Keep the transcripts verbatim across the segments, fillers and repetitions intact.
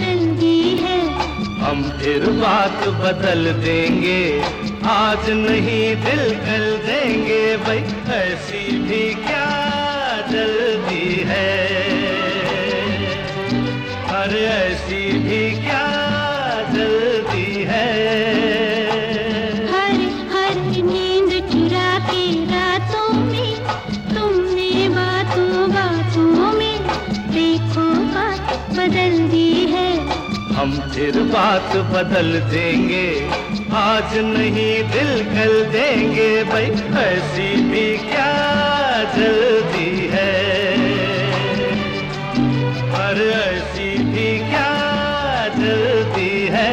बदल दी है। हम फिर बात बदल देंगे, आज नहीं दिल कल देंगे भाई, ऐसी भी क्या जल्दी है, अरे ऐसी भी क्या जल्दी है। हर हर नींद चुरा के रातों में तुमने बातों बातों में देखो बात बदल दी है। हम फिर बात बदल देंगे, आज नहीं दिल कल देंगे भाई, ऐसी भी क्या जल्दी है, अरे ऐसी भी क्या जल्दी है।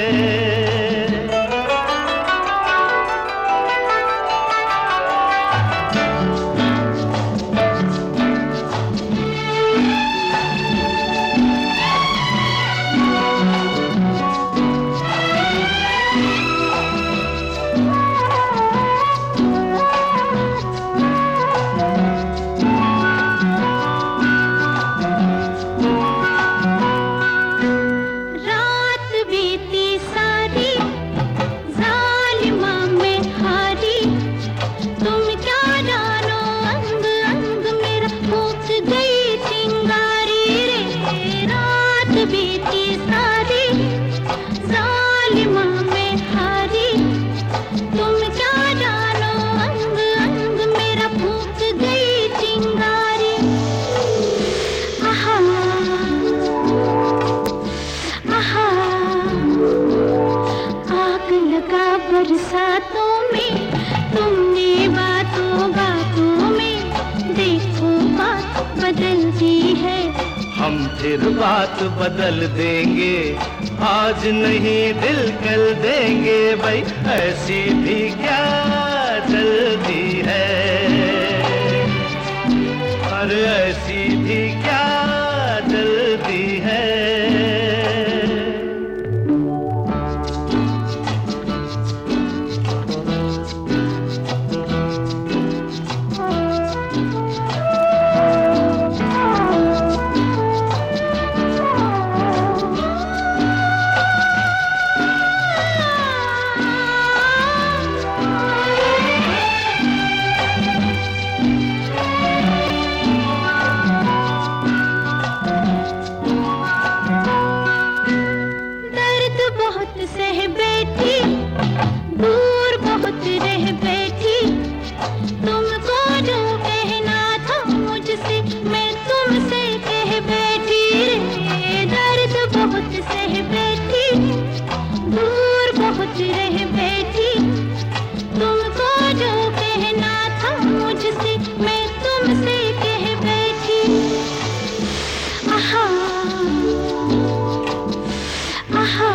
बीती सारी जालिमा में हारी, तुम क्या जानो अंग अंग मेरा फूंक गई चिंगारी। आहा आहा आग लगा बरसातों में तुमने बातों बातों में देखो बात बदल दी है। हम फिर बात बदल देंगे, आज नहीं दिल कल देंगे भाई, ऐसी भी क्या जल्दी है, अरे ऐसी भी क्या जल्दी है। सह बैठी दूर बहुत रह बैठी, तुमको जो कहना था मुझसे मैं तुमसे कह बैठी रे। दर्द बहुत सह बैठी दूर बहुत रह बैठी, तुमको जो कहना था मुझसे मैं तुमसे कह बैठी। आहा आहा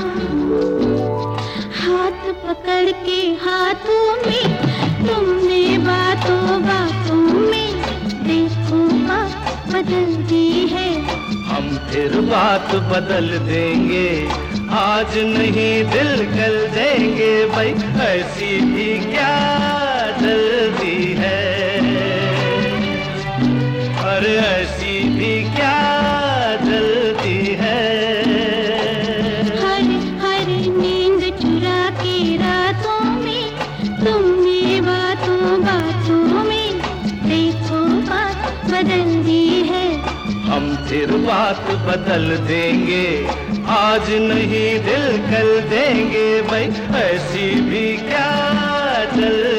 हाथ पकड़ के हाथों में तुमने बातों बातों में देखो बात बदल दी है। हम फिर बात बदल देंगे, आज नहीं दिल कल देंगे भाई, ऐसी भी क्या जल्दी है, अरे ऐसी भी क्या जल्दी है। तुमने बातों बातों में देखो बात बदल दी है। हम फिर बात बदल देंगे, आज नहीं दिल कल देंगे भाई, ऐसी भी क्या जल्दी